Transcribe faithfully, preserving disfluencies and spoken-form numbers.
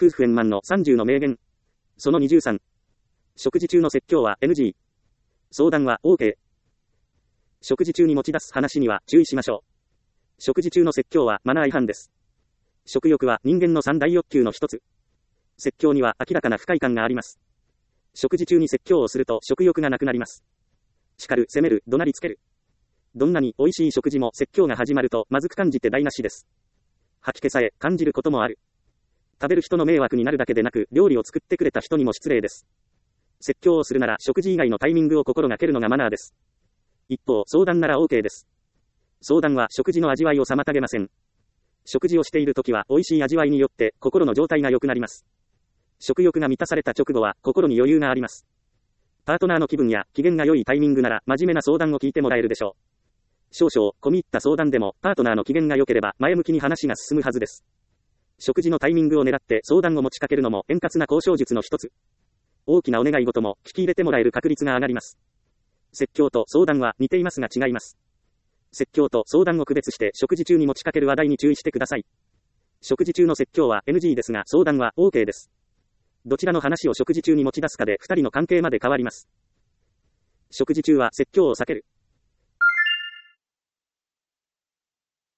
夫婦円満のさんじゅうの名言。そのにじゅうさん。食事中の説教は エヌジー。相談は オーケー。食事中に持ち出す話には注意しましょう。食事中の説教はマナー違反です。食欲は人間の三大欲求の一つ。説教には明らかな不快感があります。食事中に説教をすると食欲がなくなります。叱る、責める、怒鳴りつける。どんなに美味しい食事も説教が始まるとまずく感じて台無しです。吐き気さえ感じることもある。食べる人の迷惑になるだけでなく、料理を作ってくれた人にも失礼です。説教をするなら食事以外のタイミングを心がけるのがマナーです。一方、相談なら オーケー です。相談は食事の味わいを妨げません。食事をしているときは美味しい味わいによって心の状態が良くなります。食欲が満たされた直後は心に余裕があります。パートナーの気分や機嫌が良いタイミングなら真面目な相談を聞いてもらえるでしょう。少々込み入った相談でもパートナーの機嫌が良ければ前向きに話が進むはずです。食事のタイミングを狙って相談を持ちかけるのも円滑な交渉術の一つ。大きなお願い事も聞き入れてもらえる確率が上がります。説教と相談は似ていますが違います。説教と相談を区別して食事中に持ちかける話題に注意してください。食事中の説教は エヌジー ですが相談は オーケー です。どちらの話を食事中に持ち出すかでふたりの関係まで変わります。食事中は説教を避ける。